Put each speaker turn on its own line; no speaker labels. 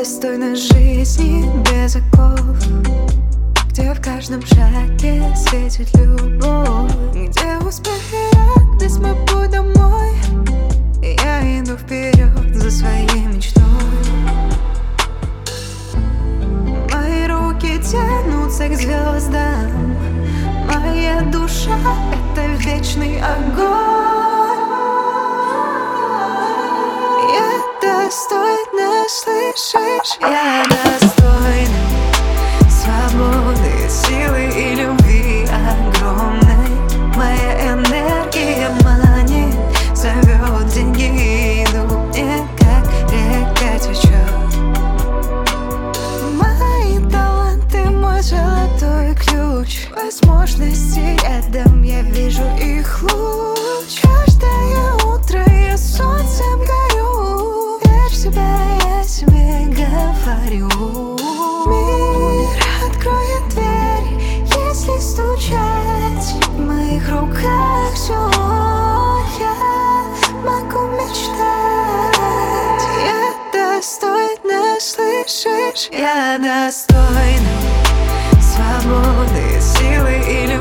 достойна жизни без оков, где в каждом шаге светит любовь, где успех и радость мой путь домой. Я иду вперед за своей мечтой. Мои руки тянутся к звездам, моя душа — это вечный огонь. Я достойна, слышишь? Я достойна свободы, силы и любви огромной. Моя энергия манит, зовет, деньги идут мне, как река течет. Мои таланты, мой золотой ключ, возможности рядом, я вижу их луч. Каждое утро я солнцем горю, верь в себя, я себе говорю. Мир откроет дверь, если стучать. В моих руках все, я могу мечтать. Я достойна, слышишь? Я достойна свободы, силы и любви.